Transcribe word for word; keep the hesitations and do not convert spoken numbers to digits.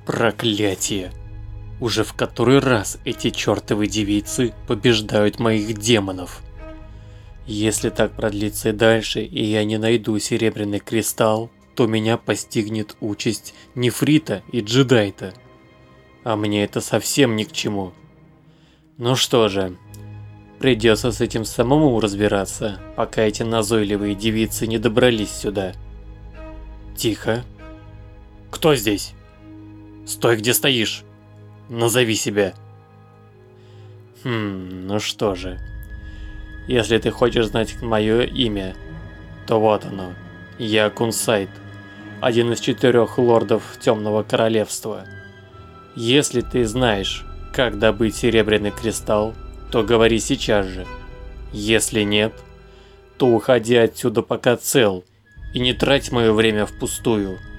Проклятие! Уже в который раз эти чертовы девицы побеждают моих демонов. Если так продлится и дальше, и я не найду серебряный кристалл, то меня постигнет участь Нефрита и Джедайта. А мне это совсем ни к чему. Ну что же, придется с этим самому разбираться, пока эти назойливые девицы не добрались сюда. Тихо. Кто здесь? Стой, где стоишь. Назови себя. Хм, ну что же. Если ты хочешь знать мое имя, то вот оно. Я Кунсайт, один из четырех лордов Темного Королевства. Если ты знаешь, как добыть серебряный кристалл, то говори сейчас же. Если нет, то уходи отсюда пока цел и не трать мое время впустую.